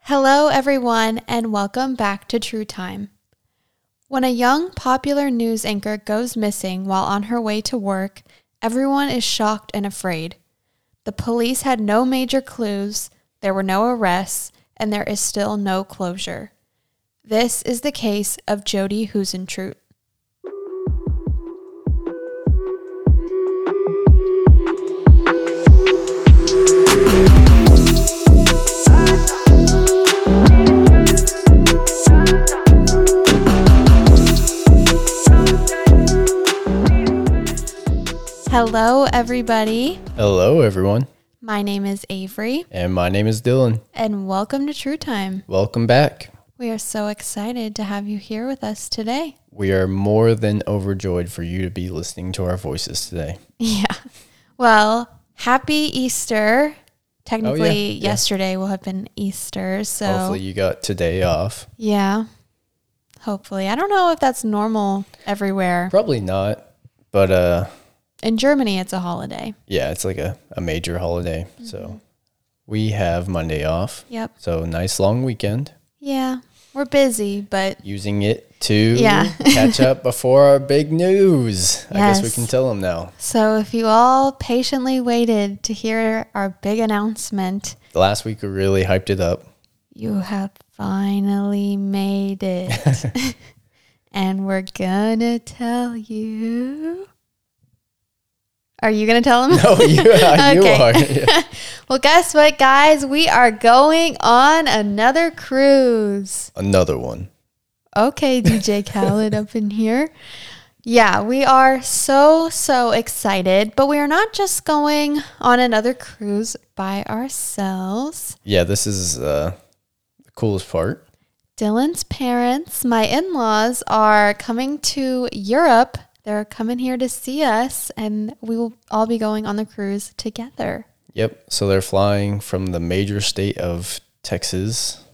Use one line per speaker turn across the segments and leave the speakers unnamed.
Hello, everyone, and welcome back to True Time. When a young, popular news anchor goes missing while on her way to work, everyone is shocked and afraid. The police had no major clues, there were no arrests, and there is still no closure. This is the case of Jodi Huisentruit. Hello, everybody.
Hello, everyone.
My name is Avery.
And my name is Dylan.
And welcome to True Time.
Welcome back.
We are so excited to have you here with us today.
We are more than overjoyed for you to be listening to our voices today.
Yeah. Well, happy Easter. Technically, yesterday will have been Easter. So
hopefully you got today off.
Yeah. Hopefully. I don't know if that's normal everywhere.
Probably not. But
in Germany, it's a holiday.
Yeah, it's like a major holiday. Mm-hmm. So we have Monday off.
Yep.
So nice long weekend.
Yeah. We're busy, but
using it to catch up before our big news. Yes. I guess we can tell them now.
So if you all patiently waited to hear our big announcement.
Last week we really hyped it up.
You have finally made it. And we're gonna tell you. Are you going to tell them?
No, you are. Yeah.
Well, guess what, guys? We are going on another cruise.
Another one.
Okay, DJ Khaled up in here. Yeah, we are so excited, but we are not just going on another cruise by ourselves.
Yeah, this is the coolest part.
Dylan's parents, my in-laws, are coming to Europe. They're coming here to see us, and we will all be going on the cruise together.
Yep. So they're flying from the major state of Texas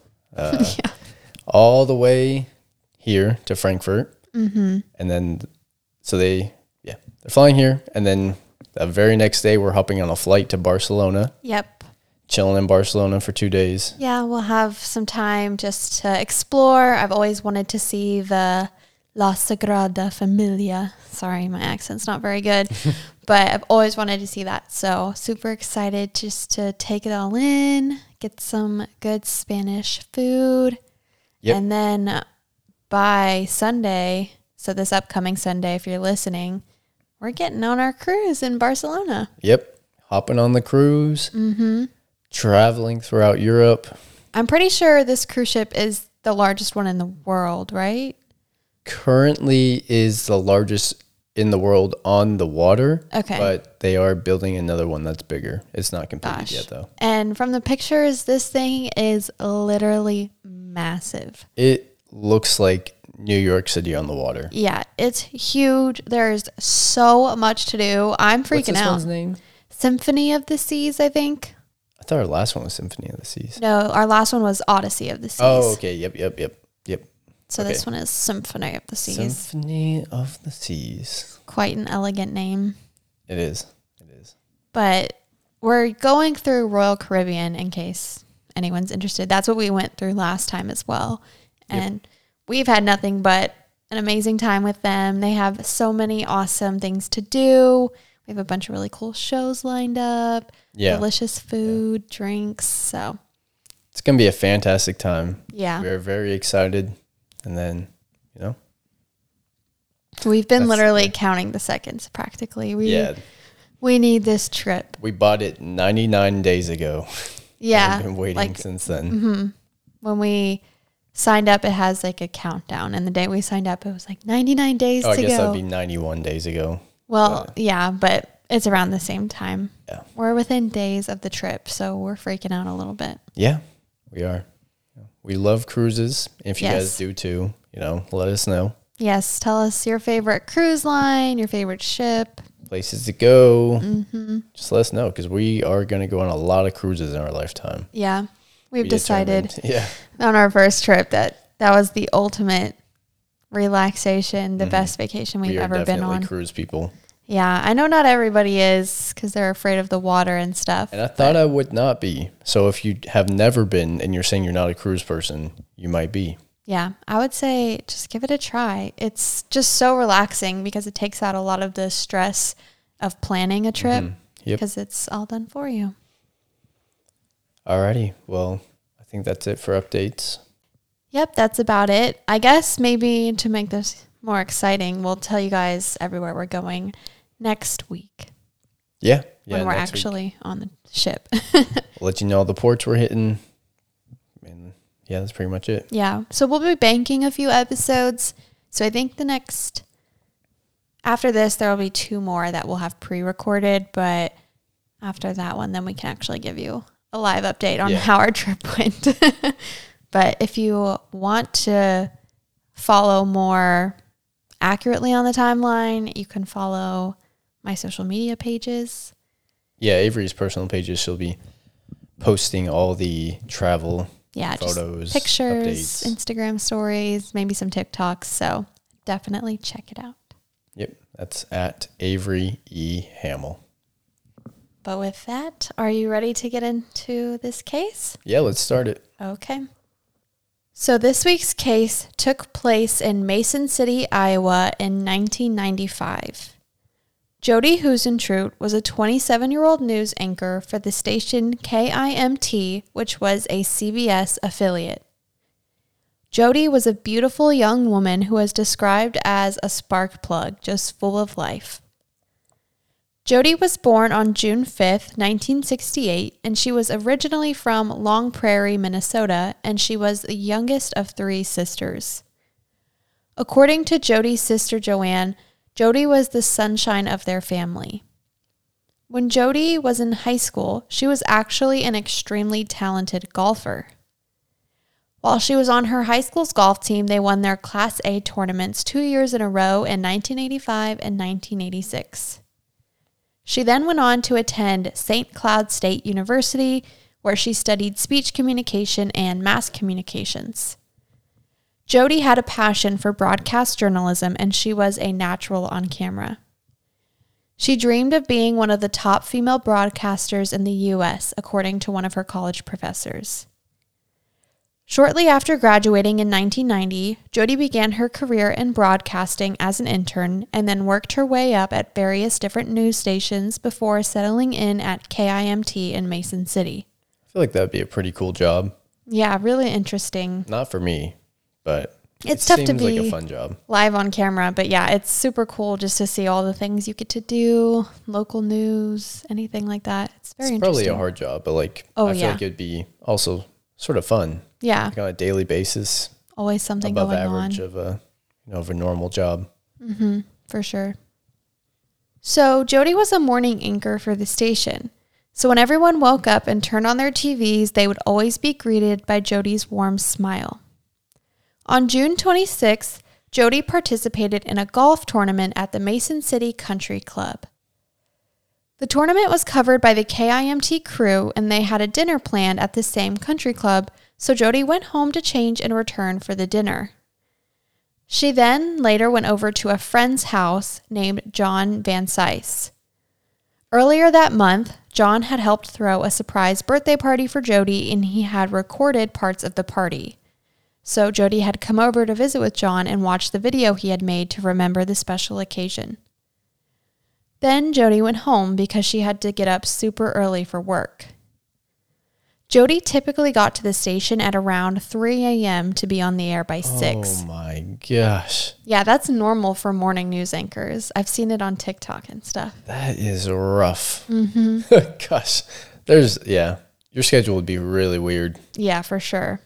all the way here to Frankfurt. Mm-hmm. And then, they're flying here. And then the very next day, we're hopping on a flight to Barcelona.
Yep.
Chilling in Barcelona for 2 days.
Yeah, we'll have some time just to explore. I've always wanted to see the La Sagrada Familia. Sorry, my accent's not very good, but I've always wanted to see that. So super excited just to take it all in, get some good Spanish food. Yep. And then by Sunday, so this upcoming Sunday, if you're listening, we're getting on our cruise in Barcelona.
Yep. Hopping on the cruise, traveling throughout Europe.
I'm pretty sure this cruise ship is the largest one in the world, right?
Currently is the largest in the world on the water.
Okay.
But they are building another one that's bigger. It's not completed yet, though.
And from the pictures, this thing is literally massive.
It looks like New York City on the water.
Yeah, it's huge. There's so much to do. I'm freaking out.
What's this one's name?
Symphony of the Seas, I think.
I thought our last one was Symphony of the Seas.
No, our last one was Odyssey of the Seas.
Oh, okay. Yep.
So this one is Symphony of the Seas.
Symphony of the Seas.
Quite an elegant name.
It is.
But we're going through Royal Caribbean in case anyone's interested. That's what we went through last time as well. And we've had nothing but an amazing time with them. They have so many awesome things to do. We have a bunch of really cool shows lined up. Yeah. Delicious food, drinks. So
it's going to be a fantastic time.
Yeah.
We're very excited. And then,
we've been literally counting the seconds practically. We need this trip.
We bought it 99 days ago.
Yeah.
We've been waiting since then.
Mm-hmm. When we signed up, it has like a countdown. And the day we signed up, it was like 99 days to go.
I guess that'd be 91 days ago.
Well, but it's around the same time.
Yeah.
We're within days of the trip, so we're freaking out a little bit.
Yeah, we are. We love cruises. If you guys do too, let us know.
Yes, tell us your favorite cruise line, your favorite ship.
Places to go. Mm-hmm. Just let us know because we are going to go on a lot of cruises in our lifetime.
Yeah, we've decided on our first trip that was the ultimate relaxation, the best vacation we've ever been on.
Cruise people.
Yeah, I know not everybody is because they're afraid of the water and stuff.
And I thought I would not be. So if you have never been and you're saying you're not a cruise person, you might be.
Yeah, I would say just give it a try. It's just so relaxing because it takes out a lot of the stress of planning a trip because it's all done for you.
Alrighty. Well, I think that's it for updates.
Yep, that's about it. I guess maybe to make this more exciting, we'll tell you guys everywhere we're going next week.
Yeah.
When we're actually on the ship.
We'll let you know all the ports we're hitting. And yeah, that's pretty much it.
Yeah. So we'll be banking a few episodes. So I think after this, there will be 2 more that we'll have pre-recorded. But after that one, then we can actually give you a live update on how our trip went. But if you want to follow more accurately on the timeline, you can follow my social media pages.
Yeah, Avery's personal pages. She'll be posting all the travel photos,
pictures,
updates.
Instagram stories, maybe some TikToks. So definitely check it out.
Yep, that's at Avery E. Hamill.
But with that, are you ready to get into this case?
Yeah, let's start it.
Okay. So this week's case took place in Mason City, Iowa in 1995. Jody Huisentruit was a 27-year-old news anchor for the station KIMT, which was a CBS affiliate. Jody was a beautiful young woman who was described as a spark plug, just full of life. Jody was born on June 5th, 1968, and she was originally from Long Prairie, Minnesota, and she was the youngest of 3 sisters. According to Jody's sister Joanne, Jody was the sunshine of their family. When Jody was in high school, she was actually an extremely talented golfer. While she was on her high school's golf team, they won their Class A tournaments 2 years in a row in 1985 and 1986. She then went on to attend St. Cloud State University, where she studied speech communication and mass communications. Jody had a passion for broadcast journalism, and she was a natural on camera. She dreamed of being one of the top female broadcasters in the U.S., according to one of her college professors. Shortly after graduating in 1990, Jody began her career in broadcasting as an intern and then worked her way up at various different news stations before settling in at KIMT in Mason City.
I feel like that would be a pretty cool job.
Yeah, really interesting.
Not for me, but
it's tough to be
like a fun job.
Live on camera, but yeah, it's super cool just to see all the things you get to do, local news, anything like that. It's very interesting.
Probably a hard job, but I feel like it'd be also sort of fun.
Yeah.
Like on a daily basis.
Always something
above
going
average
on.
of a normal job.
Mm-hmm, for sure. So Jody was a morning anchor for the station. So when everyone woke up and turned on their TVs, they would always be greeted by Jody's warm smile. On June 26th, Jody participated in a golf tournament at the Mason City Country Club. The tournament was covered by the KIMT crew, and they had a dinner planned at the same country club, so Jody went home to change and return for the dinner. She then later went over to a friend's house named John Van Cise. Earlier that month, John had helped throw a surprise birthday party for Jody, and he had recorded parts of the party. So Jody had come over to visit with John and watch the video he had made to remember the special occasion. Then Jody went home because she had to get up super early for work. Jody typically got to the station at around 3 a.m. to be on the air by 6.
Oh my gosh.
Yeah, that's normal for morning news anchors. I've seen it on TikTok and stuff.
That is rough.
Mm-hmm.
Gosh. Your schedule would be really weird.
Yeah, for sure.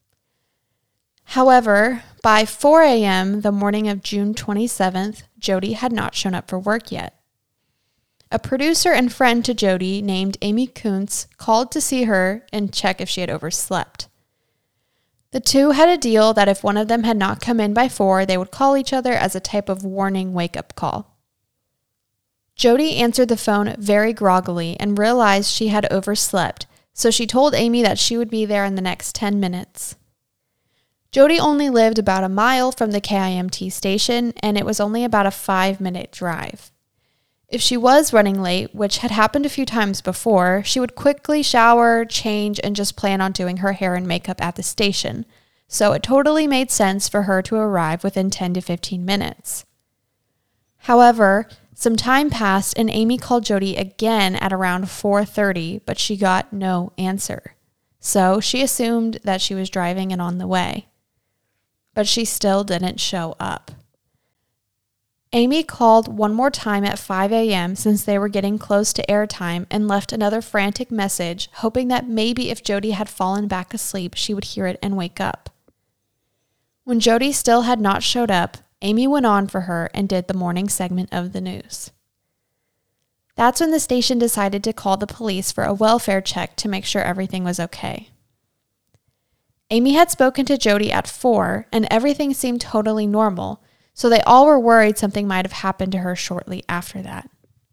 However, by 4 a.m. the morning of June 27th, Jody had not shown up for work yet. A producer and friend to Jody named Amy Kuntz called to see her and check if she had overslept. The two had a deal that if one of them had not come in by 4, they would call each other as a type of warning wake-up call. Jody answered the phone very groggily and realized she had overslept, so she told Amy that she would be there in the next 10 minutes. Jody only lived about a mile from the KIMT station, and it was only about a 5-minute drive. If she was running late, which had happened a few times before, she would quickly shower, change, and just plan on doing her hair and makeup at the station. So it totally made sense for her to arrive within 10 to 15 minutes. However, some time passed and Amy called Jody again at around 4:30, but she got no answer. So she assumed that she was driving and on the way. But she still didn't show up. Amy called one more time at 5 a.m. since they were getting close to airtime and left another frantic message, hoping that maybe if Jody had fallen back asleep, she would hear it and wake up. When Jody still had not showed up, Amy went on for her and did the morning segment of the news. That's when the station decided to call the police for a welfare check to make sure everything was okay. Amy had spoken to Jody at 4, and everything seemed totally normal, so they all were worried something might have happened to her shortly after that.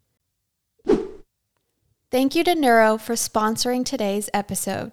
Thank you to Neuro for sponsoring today's episode.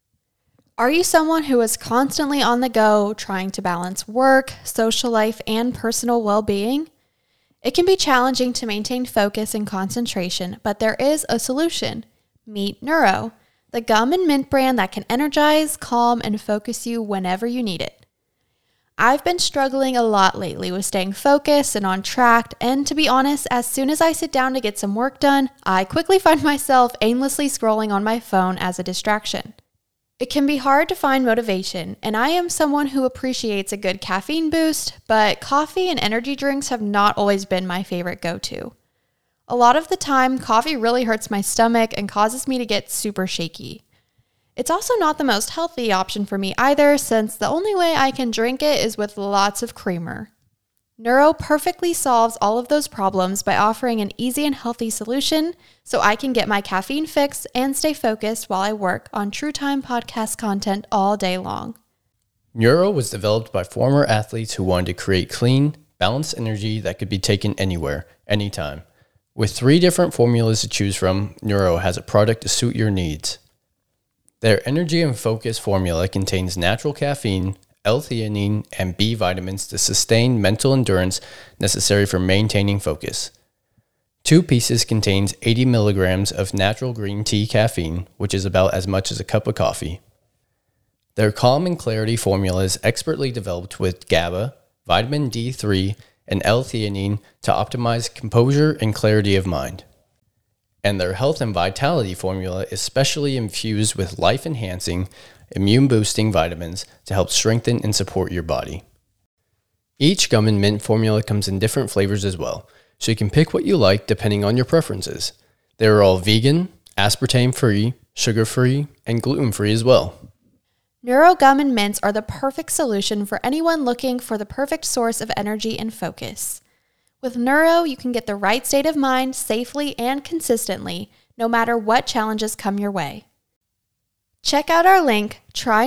Are you someone who is constantly on the go, trying to balance work, social life, and personal well-being? It can be challenging to maintain focus and concentration, but there is a solution. Meet Neuro, the gum and mint brand that can energize, calm, and focus you whenever you need it. I've been struggling a lot lately with staying focused and on track, and to be honest, as soon as I sit down to get some work done, I quickly find myself aimlessly scrolling on my phone as a distraction. It can be hard to find motivation, and I am someone who appreciates a good caffeine boost, but coffee and energy drinks have not always been my favorite go-to. A lot of the time, coffee really hurts my stomach and causes me to get super shaky. It's also not the most healthy option for me either, since the only way I can drink it is with lots of creamer. Neuro perfectly solves all of those problems by offering an easy and healthy solution so I can get my caffeine fix and stay focused while I work on True Time podcast content all day long.
Neuro was developed by former athletes who wanted to create clean, balanced energy that could be taken anywhere, anytime. With 3 different formulas to choose from, Neuro has a product to suit your needs. Their Energy and Focus formula contains natural caffeine, L-theanine, and B vitamins to sustain mental endurance necessary for maintaining focus. 2 pieces contains 80 milligrams of natural green tea caffeine, which is about as much as a cup of coffee. Their Calm and Clarity formula is expertly developed with GABA, vitamin D3, and L-theanine to optimize composure and clarity of mind. And their Health and Vitality formula is specially infused with life-enhancing, immune-boosting vitamins to help strengthen and support your body. Each gum and mint formula comes in different flavors as well, so you can pick what you like depending on your preferences. They are all vegan, aspartame-free, sugar-free, and gluten-free as well.
Neuro Gum and Mints are the perfect solution for anyone looking for the perfect source of energy and focus. With Neuro, you can get the right state of mind safely and consistently, no matter what challenges come your way. Check out our link,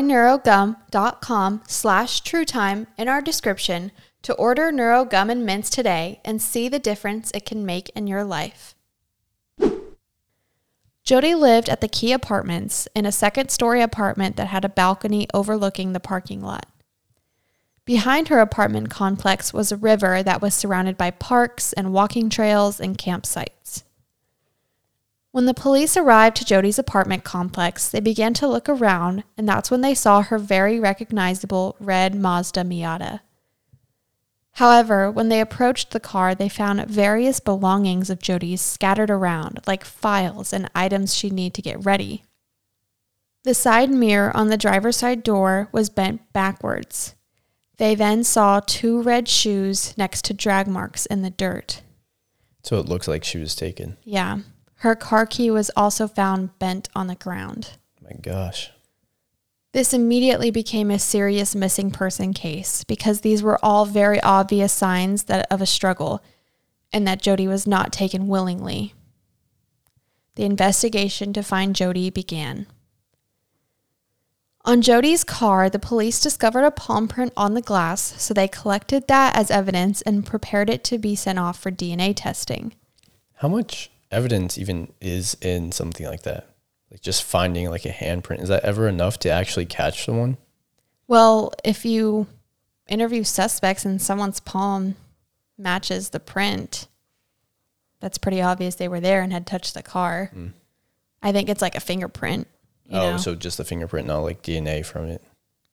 tryneurogum.com/truetime in our description to order Neuro Gum and Mints today and see the difference it can make in your life. Jody lived at the Key Apartments in a second-story apartment that had a balcony overlooking the parking lot. Behind her apartment complex was a river that was surrounded by parks and walking trails and campsites. When the police arrived to Jody's apartment complex, they began to look around, and that's when they saw her very recognizable red Mazda Miata. However, when they approached the car, they found various belongings of Jody's scattered around, like files and items she'd need to get ready. The side mirror on the driver's side door was bent backwards. They then saw 2 red shoes next to drag marks in the dirt.
So it looks like she was taken.
Yeah. Her car key was also found bent on the ground.
My gosh.
This immediately became a serious missing person case because these were all very obvious signs of a struggle and that Jody was not taken willingly. The investigation to find Jody began. On Jody's car, the police discovered a palm print on the glass, so they collected that as evidence and prepared it to be sent off for DNA testing.
How much evidence even is in something like that? Like just finding like a handprint, is that ever enough to actually catch someone?
Well, if you interview suspects and someone's palm matches the print, that's pretty obvious they were there and had touched the car. I think it's like a fingerprint. You know?
So just the fingerprint, not like DNA from it.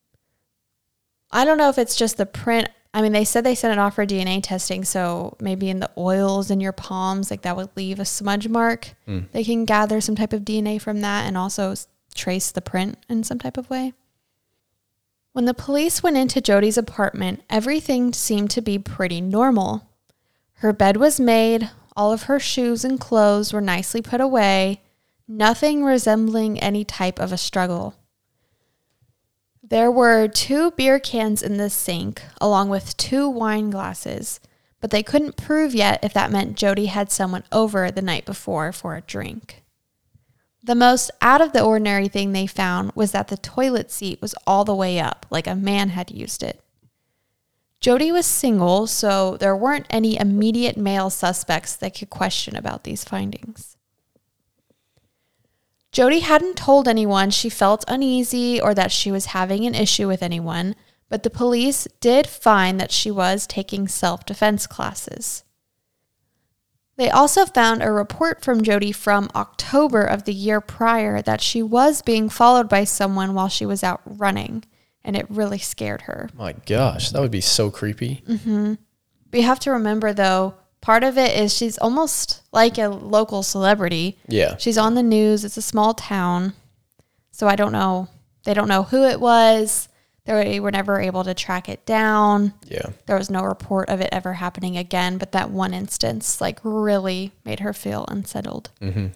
I don't know if it's just the print. I mean, they said they sent it off for DNA testing, so maybe in the oils in your palms, like that would leave a smudge mark. They can gather some type of DNA from that and also trace the print in some type of way. When the police went into Jodi's apartment, everything seemed to be pretty normal. Her bed was made, all of her shoes and clothes were nicely put away, nothing resembling any type of a struggle. There were 2 beer cans in the sink, along with 2 wine glasses, but they couldn't prove yet if that meant Jodi had someone over the night before for a drink. The most out of the ordinary thing they found was that the toilet seat was all the way up, like a man had used it. Jodi was single, so there weren't any immediate male suspects that could question about these findings. Jodi hadn't told anyone she felt uneasy or that she was having an issue with anyone, but the police did find that she was taking self-defense classes. They also found a report from Jodi from October of the year prior that she was being followed by someone while she was out running, and it really scared her.
My gosh, that would be so creepy.
But you have to remember, though, part of it is she's almost like a local celebrity.
Yeah.
She's on the news. It's a small town. So I don't know. They don't know who it was. They were never able to track it down.
Yeah.
There was no report of it ever happening again. But that one instance, like, really made her feel unsettled.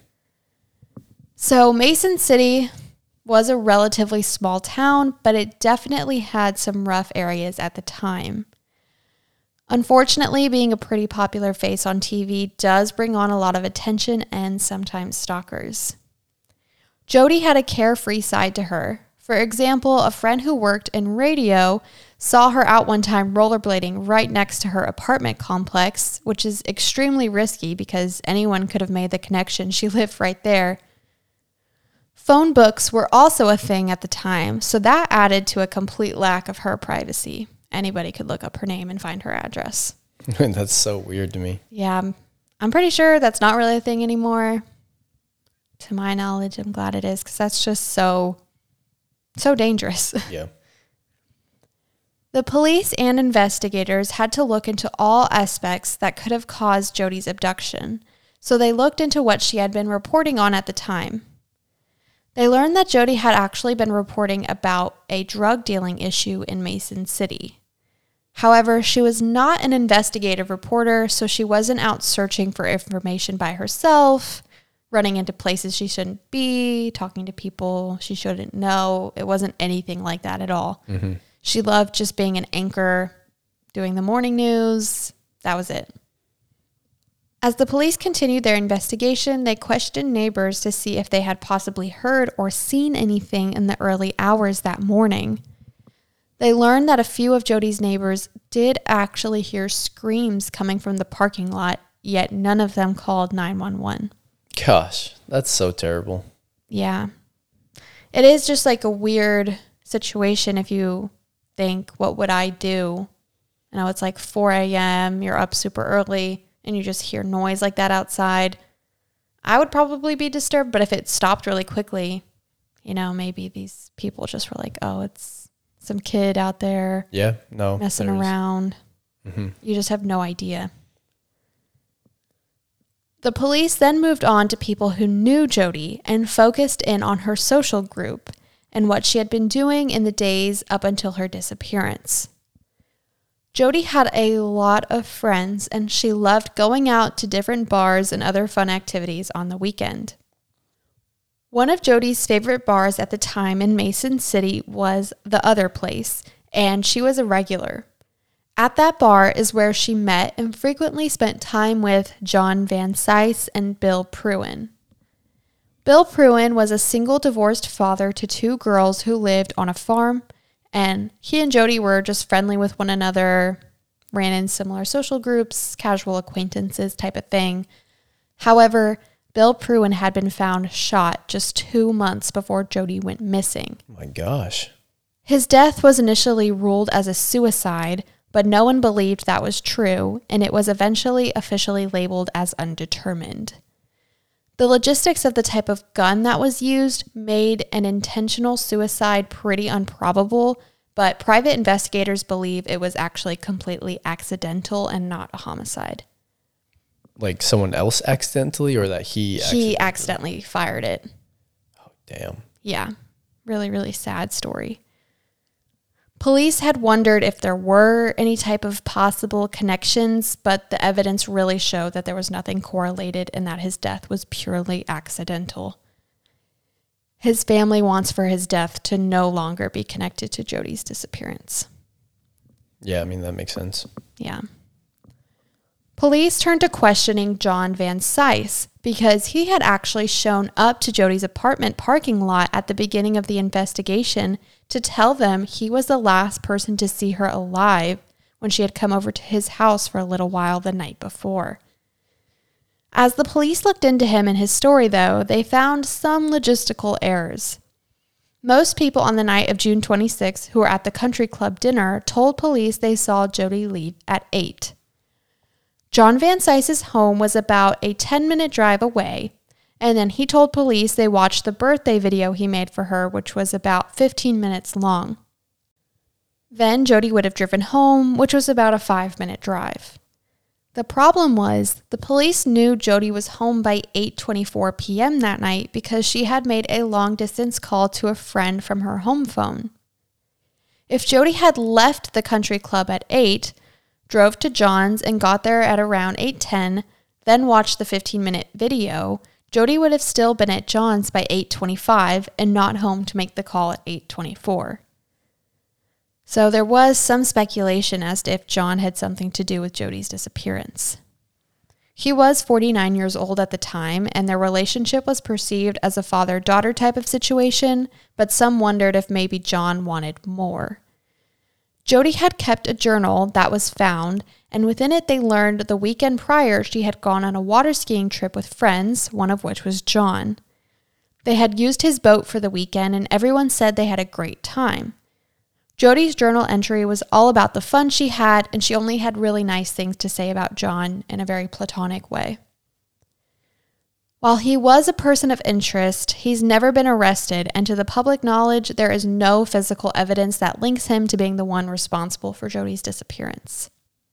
So Mason City was a relatively small town, but it definitely had some rough areas at the time. Unfortunately, being a pretty popular face on TV does bring on a lot of attention and sometimes stalkers. Jodi had a carefree side to her. For example, a friend who worked in radio saw her out one time rollerblading right next to her apartment complex, which is extremely risky because anyone could have made the connection. She lived right there. Phone books were also a thing at the time, so that added to a complete lack of her privacy. Anybody could look up her name and find her address.
That's so weird to me.
Yeah, I'm pretty sure that's not really a thing anymore. To my knowledge, I'm glad it is because that's just so dangerous.
Yeah.
The police and investigators had to look into all aspects that could have caused Jodi's abduction, so they looked into what she had been reporting on at the time. They learned that Jodi had actually been reporting about a drug dealing issue in Mason City. However, she was not an investigative reporter, so she wasn't out searching for information by herself, running into places she shouldn't be, talking to people she shouldn't know. It wasn't anything like that at all. She loved just being an anchor, doing the morning news. That was it. As the police continued their investigation, they questioned neighbors to see if they had possibly heard or seen anything in the early hours that morning. They learned that a few of Jodi's neighbors did actually hear screams coming from the parking lot, yet none of them called 911.
Gosh, that's so terrible.
Yeah. It is just like a weird situation if you think, what would I do? You know, it's like 4 a.m., you're up super early, and you just hear noise like that outside. I would probably be disturbed, but if it stopped really quickly, you know, maybe these people just were like, oh, it's some kid out there messing around. You just have no idea. The police then moved on to people who knew Jodi and focused in on her social group and what she had been doing in the days up until her disappearance. Jodi had a lot of friends, and she loved going out to different bars and other fun activities on the weekend. One of Jodi's favorite bars at the time in Mason City was The Other Place, and she was a regular. At that bar is where she met and frequently spent time with John Van Cise and Bill Pruin. Bill Pruin was a single divorced father to 2 girls who lived on a farm, and he and Jodi were just friendly with one another, ran in similar social groups, casual acquaintances type of thing. However, Bill Pruin had been found shot just 2 months before Jodi went missing.
Oh my gosh.
His death was initially ruled as a suicide, but no one believed that was true, and it was eventually officially labeled as undetermined. The logistics of the type of gun that was used made an intentional suicide pretty improbable, but private investigators believe it was actually completely accidental and not a homicide.
Like someone else accidentally, or that he
accidentally fired it.
Oh, damn.
Yeah. Really, really sad story. Police had wondered if there were any type of possible connections, but the evidence really showed that there was nothing correlated and that his death was purely accidental. His family wants for his death to no longer be connected to Jody's disappearance.
Yeah, I mean, that makes sense.
Yeah. Police turned to questioning John Van Cise because he had actually shown up to Jody's apartment parking lot at the beginning of the investigation to tell them he was the last person to see her alive when she had come over to his house for a little while the night before. As the police looked into him and his story, though, they found some logistical errors. Most people on the night of June 26 who were at the country club dinner told police they saw Jody leave at 8. John Van Cise's home was about a 10-minute drive away, and then he told police they watched the birthday video he made for her, which was about 15 minutes long. Then Jody would have driven home, which was about a 5-minute drive. The problem was the police knew Jody was home by 8:24 p.m. that night because she had made a long-distance call to a friend from her home phone. If Jody had left the country club at 8, drove to John's and got there at around 8:10, then watched the 15-minute video, Jody would have still been at John's by 8:25 and not home to make the call at 8:24. So there was some speculation as to if John had something to do with Jody's disappearance. He was 49 years old at the time, and their relationship was perceived as a father-daughter type of situation, but some wondered if maybe John wanted more. Jody had kept a journal that was found, and within it they learned the weekend prior she had gone on a water skiing trip with friends, one of which was John. They had used his boat for the weekend, and everyone said they had a great time. Jody's journal entry was all about the fun she had, and she only had really nice things to say about John in a very platonic way. While he was a person of interest, he's never been arrested, and to the public knowledge, there is no physical evidence that links him to being the one responsible for Jody's disappearance.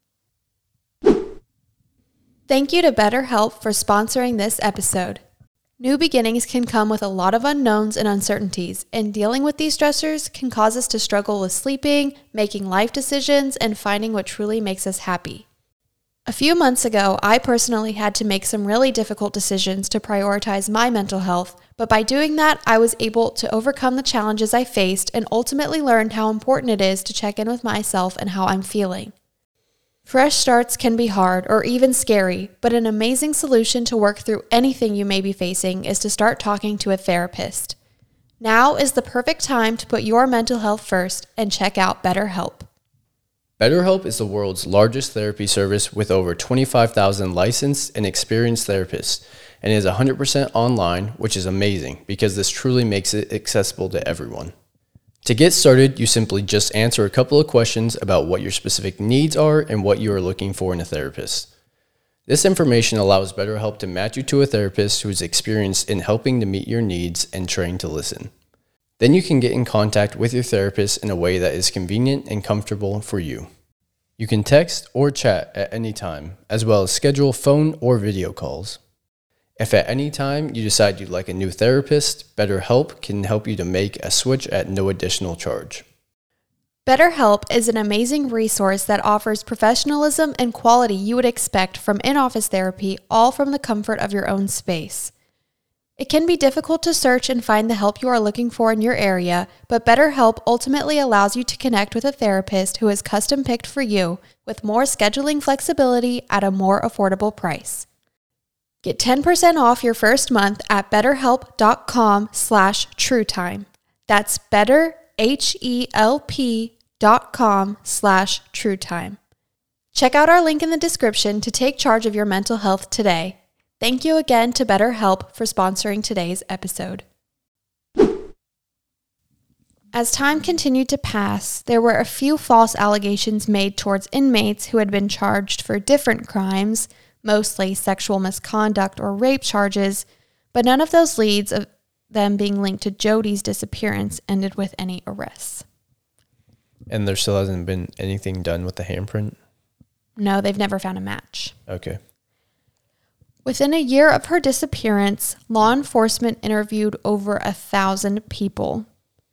Thank you to BetterHelp for sponsoring this episode. New beginnings can come with a lot of unknowns and uncertainties, and dealing with these stressors can cause us to struggle with sleeping, making life decisions, and finding what truly makes us happy. A few months ago, I personally had to make some really difficult decisions to prioritize my mental health, but by doing that, I was able to overcome the challenges I faced and ultimately learned how important it is to check in with myself and how I'm feeling. Fresh starts can be hard or even scary, but an amazing solution to work through anything you may be facing is to start talking to a therapist. Now is the perfect time to put your mental health first and check out BetterHelp.
BetterHelp is the world's largest therapy service with over 25,000 licensed and experienced therapists, and is 100% online, which is amazing because this truly makes it accessible to everyone. To get started, you simply just answer a couple of questions about what your specific needs are and what you are looking for in a therapist. This information allows BetterHelp to match you to a therapist who is experienced in helping to meet your needs and trained to listen. Then you can get in contact with your therapist in a way that is convenient and comfortable for you. You can text or chat at any time, as well as schedule phone or video calls. If at any time you decide you'd like a new therapist, BetterHelp can help you to make a switch at no additional charge.
BetterHelp is an amazing resource that offers professionalism and quality you would expect from in-office therapy, all from the comfort of your own space. It can be difficult to search and find the help you are looking for in your area, but BetterHelp ultimately allows you to connect with a therapist who is custom-picked for you with more scheduling flexibility at a more affordable price. Get 10% off your first month at betterhelp.com/truetime. That's betterhelp.com/truetime. Check out our link in the description to take charge of your mental health today. Thank you again to BetterHelp for sponsoring today's episode. As time continued to pass, there were a few false allegations made towards inmates who had been charged for different crimes, mostly sexual misconduct or rape charges, but none of those leads of them being linked to Jody's disappearance ended with any arrests.
And there still hasn't been anything done with the handprint?
No, they've never found a match.
Okay.
Within a year of her disappearance, law enforcement interviewed over 1,000 people.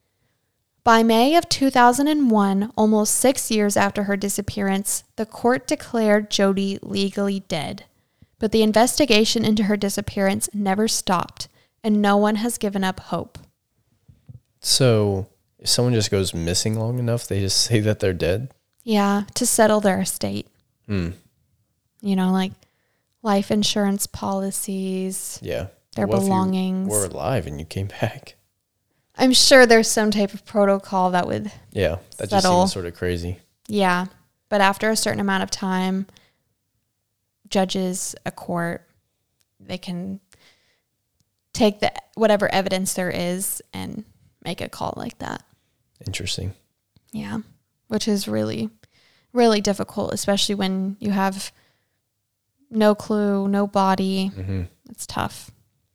By May of 2001, almost 6 years after her disappearance, the court declared Jody legally dead. But the investigation into her disappearance never stopped, and no one has given up hope.
So, if someone just goes missing long enough, they just say that they're dead?
Yeah, to settle their estate.
Hmm.
You know, like life insurance policies.
Yeah.
Their belongings.
If you were alive and you came back?
I'm sure there's some type of protocol that would
that
settle.
Just seems sort of crazy.
Yeah, but after a certain amount of time, judges, a court, they can take whatever evidence there is and make a call like that.
Interesting.
Yeah, which is really, really difficult, especially when you have no clue, no body.
Mm-hmm.
It's tough.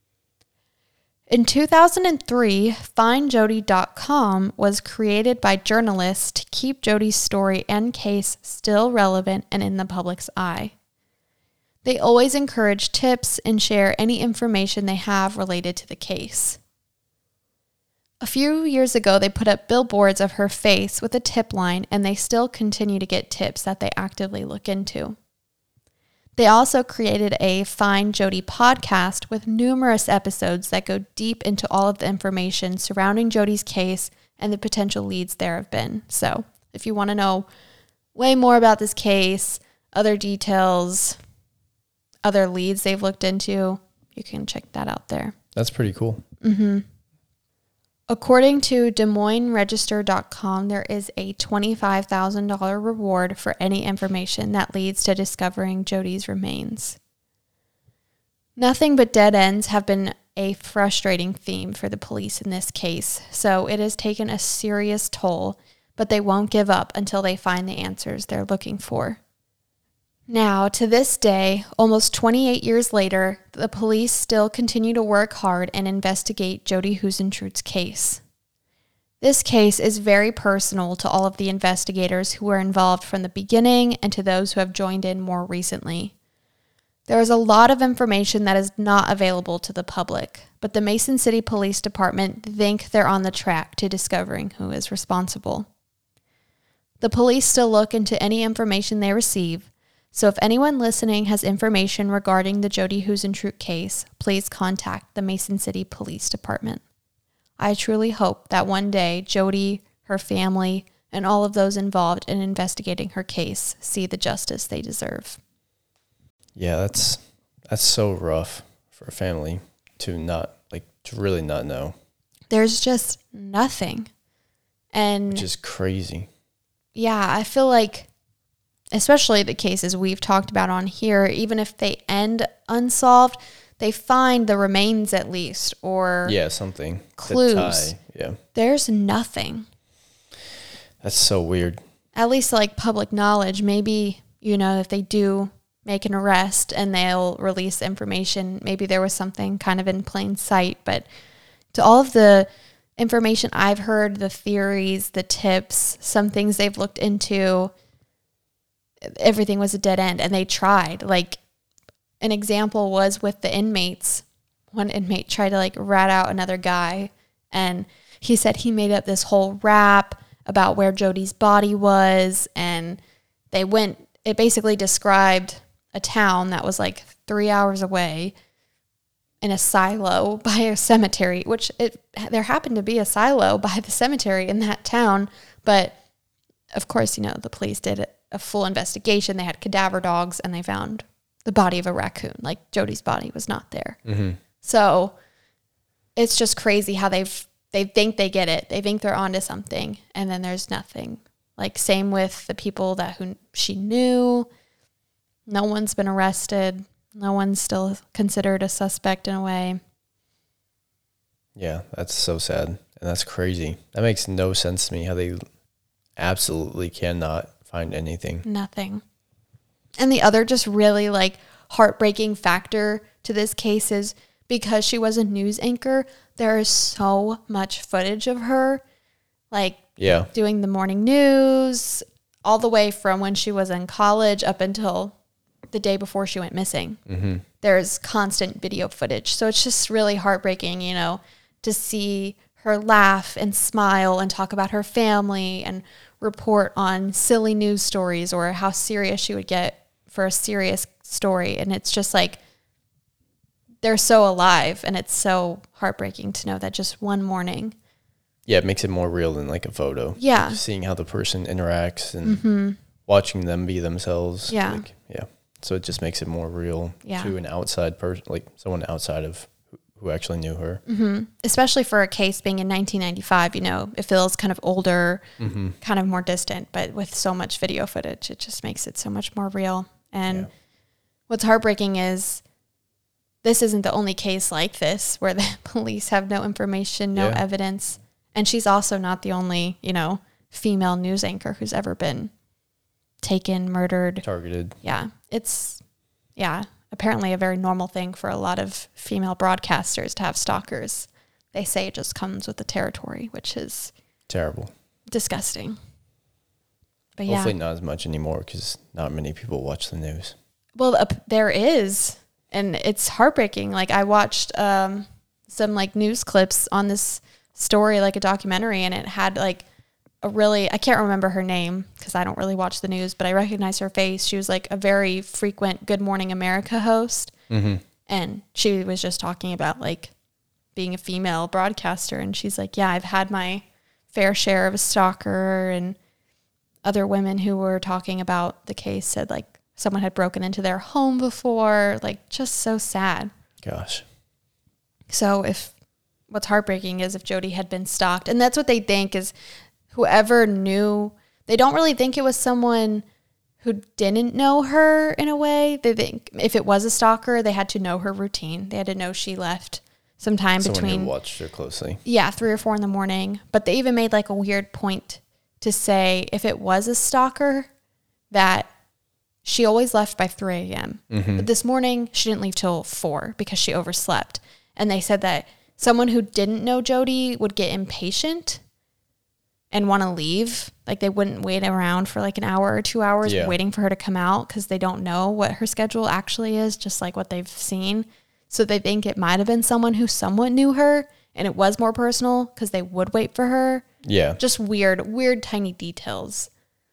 In 2003, FindJody.com was created by journalists to keep Jody's story and case still relevant and in the public's eye. They always encourage tips and share any information they have related to the case. A few years ago, they put up billboards of her face with a tip line, and they still continue to get tips that they actively look into. They also created a Find Jody podcast with numerous episodes that go deep into all of the information surrounding Jody's case and the potential leads there have been. So if you want to know way more about this case, other details, other leads they've looked into, you can check that out there.
That's pretty cool.
Mm-hmm. According to DesMoinesRegister.com, there is a $25,000 reward for any information that leads to discovering Jody's remains. Nothing but dead ends have been a frustrating theme for the police in this case, so it has taken a serious toll, but they won't give up until they find the answers they're looking for. Now, to this day, almost 28 years later, the police still continue to work hard and investigate Jody Huisentruit's case. This case is very personal to all of the investigators who were involved from the beginning and to those who have joined in more recently. There is a lot of information that is not available to the public, but the Mason City Police Department think they're on the track to discovering who is responsible. The police still look into any information they receive, so if anyone listening has information regarding the Jody Huisentruit case, please contact the Mason City Police Department. I truly hope that one day Jody, her family, and all of those involved in investigating her case see the justice they deserve.
Yeah, that's so rough for a family to really not know.
There's just nothing. And
which is crazy.
Yeah, I feel like, especially the cases we've talked about on here, even if they end unsolved, they find the remains at least, or
something.
Clues.
Yeah.
There's nothing.
That's so weird.
At least like public knowledge, maybe, if they do make an arrest and they'll release information, maybe there was something kind of in plain sight. But to all of the information I've heard, the theories, the tips, some things they've looked into, everything was a dead end, and they tried. Like, an example was with the inmates. One inmate tried to rat out another guy, and he said he made up this whole rap about where Jody's body was, and it basically described a town that was 3 hours away in a silo by a cemetery, which there happened to be a silo by the cemetery in that town. But of course, the police did a full investigation. They had cadaver dogs, and they found the body of a raccoon. Jody's body was not there.
Mm-hmm.
So it's just crazy how they think they get it. They think they're onto something, and then there's nothing. Same with the people who she knew. No one's been arrested. No one's still considered a suspect in a way.
Yeah, that's so sad. And that's crazy. That makes no sense to me how they absolutely cannot find anything.
Nothing. And the other just really like heartbreaking factor to this case is because she was a news anchor, there is so much footage of her like doing the morning news all the way from when she was in college up until the day before she went missing. Mm-hmm. There's constant video footage. So it's just really heartbreaking, you know, to see her laugh and smile and talk about her family and report on silly news stories or how serious she would get for a serious story. And it's just like, they're so alive, and it's so heartbreaking to know that just one morning.
Yeah, it makes it more real than like a photo.
Yeah.
Like seeing how the person interacts and watching them be themselves.
Yeah.
Like, yeah. So it just makes it more real to an outside person, like someone outside of who actually knew her.
Mm-hmm. Especially for a case being in 1995, you know, it feels kind of older, kind of more distant, but with so much video footage, it just makes it so much more real. And what's heartbreaking is this isn't the only case like this where the police have no information, no evidence. And she's also not the only, you know, female news anchor who's ever been taken, murdered.
Targeted.
Yeah. It's, apparently a very normal thing for a lot of female broadcasters to have stalkers. They say it just comes with the territory, which is
terrible.
Disgusting. But
hopefully not as much anymore because not many people watch the news.
Well, there is. And it's heartbreaking. Like I watched some like news clips on this story, like a documentary, and it had like I can't remember her name because I don't really watch the news, but I recognize her face. She was like a very frequent Good Morning America host. Mm-hmm. And she was just talking about like being a female broadcaster. And she's like, yeah, I've had my fair share of a stalker. And other women who were talking about the case said like, someone had broken into their home before, like just so sad.
Gosh.
So what's heartbreaking is if Jodi had been stalked, and that's what they think is whoever knew, they don't really think it was someone who didn't know her in a way. They think if it was a stalker, they had to know her routine. They had to know she left sometime between.
Someone who watched her closely.
Yeah, 3 or 4 in the morning. But they even made like a weird point to say if it was a stalker that she always left by 3 a.m. Mm-hmm. But this morning, she didn't leave till 4 because she overslept. And they said that someone who didn't know Jodi would get impatient and want to leave. Like they wouldn't wait around for like an hour or 2 hours waiting for her to come out because they don't know what her schedule actually is, just like what they've seen. So they think it might have been someone who somewhat knew her and it was more personal because they would wait for her.
Yeah. Just
weird tiny details.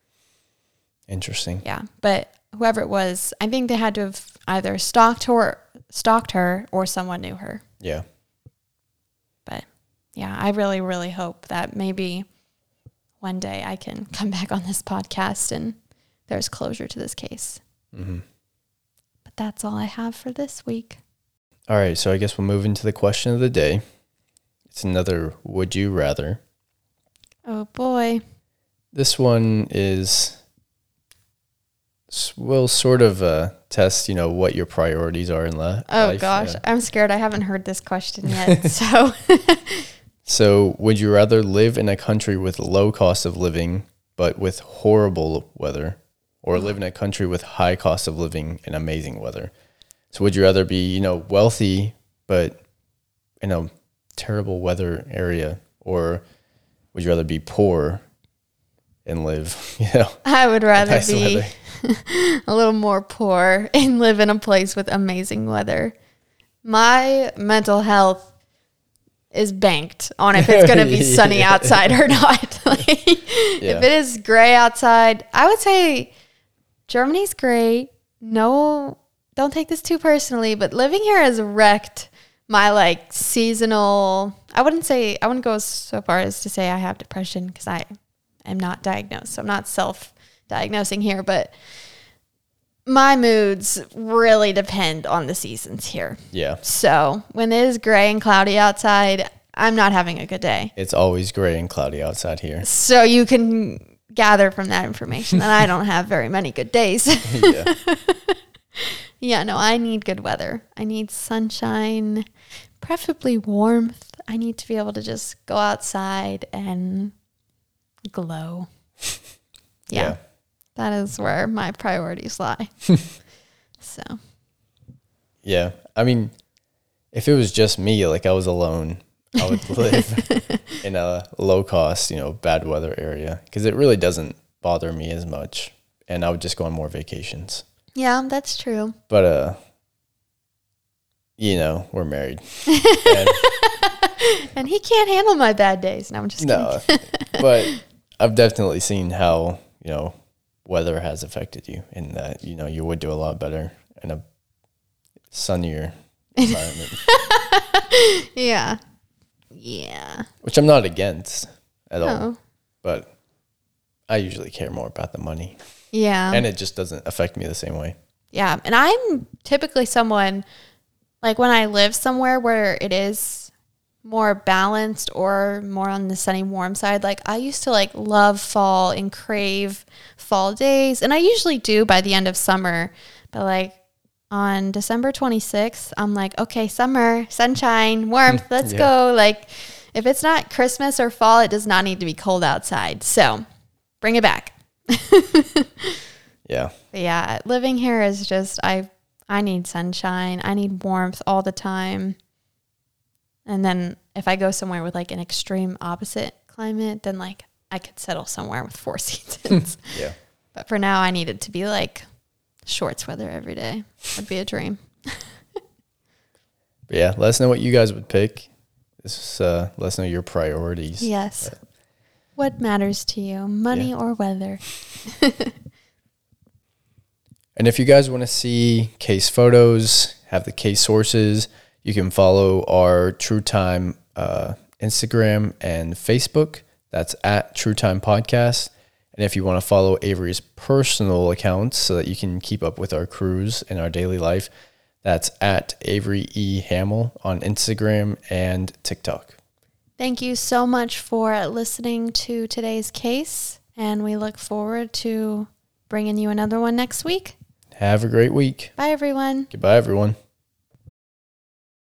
Interesting.
Yeah. But whoever it was, I think they had to have either stalked her or someone knew her.
Yeah.
But yeah, I really, really hope that maybe one day I can come back on this podcast and there's closure to this case. Mm-hmm. But that's all I have for this week.
All right. So I guess we'll move into the question of the day. It's another would you rather.
Oh boy.
This one will sort of test, what your priorities are in life.
Oh, gosh. I'm scared. I haven't heard this question yet. So,
So would you rather live in a country with low cost of living, but with horrible weather, or live in a country with high cost of living and amazing weather? So would you rather be, wealthy, but in a terrible weather area, or would you rather be poor and live,
I would rather
nice
be
weather?
a little more poor and live in a place with amazing weather. My mental health is banked on if it's going to be sunny outside or not. If it is gray outside, I would say Germany's great. No, don't take this too personally, but living here has wrecked my seasonal. I wouldn't go so far as to say I have depression because I am not diagnosed. So I'm not self-diagnosing here, but my moods really depend on the seasons here.
Yeah.
So when it is gray and cloudy outside, I'm not having a good day.
It's always gray and cloudy outside here.
So you can gather from that information that I don't have very many good days.
Yeah.
Yeah, no, I need good weather. I need sunshine, preferably warmth. I need to be able to just go outside and glow. Yeah. That is where my priorities lie. So.
Yeah. I mean, if it was just me, like I was alone, I would live in a low cost, bad weather area because it really doesn't bother me as much. And I would just go on more vacations.
Yeah, that's true.
But, we're married.
And he can't handle my bad days. No, I'm just kidding.
No, but I've definitely seen how, weather has affected you in that, you would do a lot better in a sunnier environment.
Yeah. Yeah.
Which I'm not against at all.
Oh.
But I usually care more about the money.
Yeah.
And it just doesn't affect me the same way.
Yeah. And I'm typically someone, like when I live somewhere where it is more balanced or more on the sunny, warm side, like I used to like love fall and crave fall days. And I usually do by the end of summer. But like on December 26th, I'm like, okay, summer, sunshine, warmth, let's go. Like if it's not Christmas or fall, it does not need to be cold outside. So bring it back.
Yeah.
But yeah, living here is just, I need sunshine. I need warmth all the time. And then if I go somewhere with like an extreme opposite climate, then like I could settle somewhere with 4 seasons.
Yeah.
But for now, I need it to be like shorts weather every day. That'd be a dream.
But yeah, let us know what you guys would pick. Let us know your priorities.
Yes. What matters to you, money or weather?
And if you guys want to see case photos, have the case sources, you can follow our True Time Instagram and Facebook. That's at True Time Podcast. And if you want to follow Avery's personal accounts so that you can keep up with our cruise and our daily life, that's at Avery E. Hamill on Instagram and TikTok.
Thank you so much for listening to today's case, and we look forward to bringing you another one next week.
Have a great week.
Bye, everyone.
Goodbye, everyone.